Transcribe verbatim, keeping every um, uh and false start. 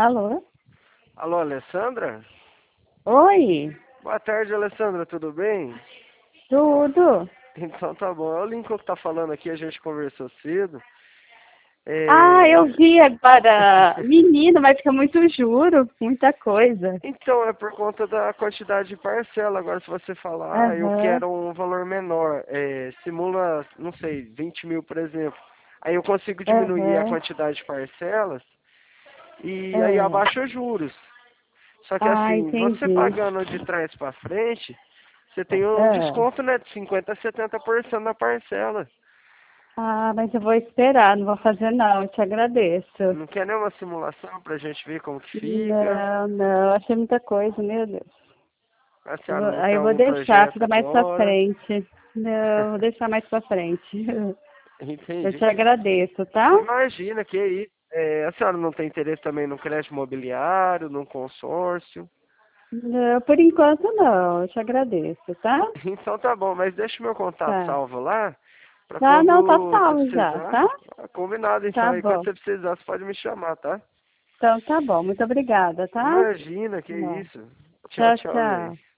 Alô? Alô, Alessandra? Oi, Boa tarde, Alessandra, tudo bem? tudo? Então tá bom, é o Lincoln que tá falando aqui, a gente conversou cedo. Ah, eu É... vi agora. Menino, vai ficar muito juro, muita coisa. Então, é por conta da quantidade de parcela. Agora, se você falar, ah, eu Aham, quero um valor menor, é, simula, não sei, vinte mil, por exemplo. Aí eu consigo diminuir a aham, quantidade de parcelas e aí aham. abaixa os juros. Só que Ah, assim, você entendi. pagando de trás para frente, você tem um Ah, desconto, né, de cinquenta a setenta por cento na parcela. ah, mas eu vou esperar, não vou fazer não, eu te agradeço. Não quer nenhuma simulação pra gente ver como que fica? Não, não, achei muita coisa, meu Deus. A Eu senhora vou- não Aí tem eu vou algum deixar, projeto fica mais pra agora? frente. Não, vou deixar mais pra frente. Eu Entendi. te agradeço, tá? Imagina que aí, é, a senhora não tem interesse também no crédito imobiliário, num consórcio? Não, por enquanto não, eu te agradeço, tá? Então tá bom, mas deixa o meu contato Tá. salvo lá, pra Tá, não, tá quando você salvo já, precisar. tá? Ah, combinado então, Tá aí quando bom. você precisar, você pode me chamar, tá? Então tá bom, muito obrigada, tá? Imagina, que Tá. isso. Tchau, Tchau, tchau, tchau. aí.